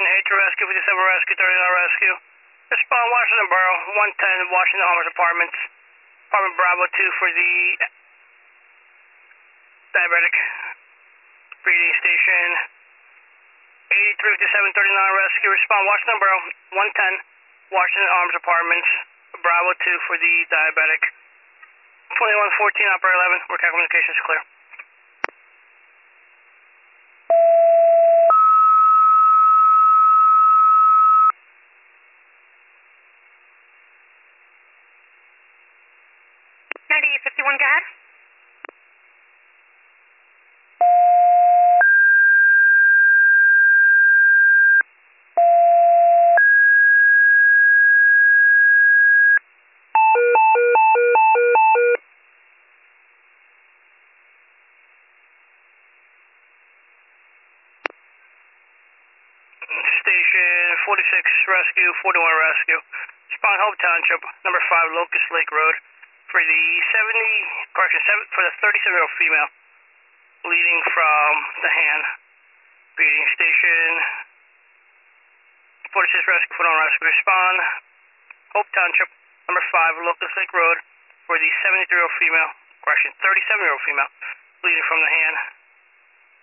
8 to rescue, 57 rescue, 39 rescue. Respond Washington Borough, 110 Washington Homers Apartments. Apartment Bravo 2 for the diabetic breathing station. 83 57 39 rescue. Respond Washington Borough, 110 Washington Arms Apartments. Bravo 2 for the diabetic. 2114 Operator 11, work out communications clear. Go ahead. Station 46 rescue, 41 rescue. Respond Hope Township, number 5 Locust Lake Road for the 37-year-old female bleeding from the hand. Breathing station 46 rescue, 41 rescue. Respond Hope Township, number 5 Locust Lake Road for the 37-year-old female bleeding from the hand.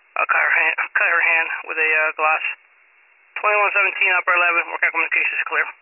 Cut her hand with a glass. 2117 Operator 11, work out communications clear.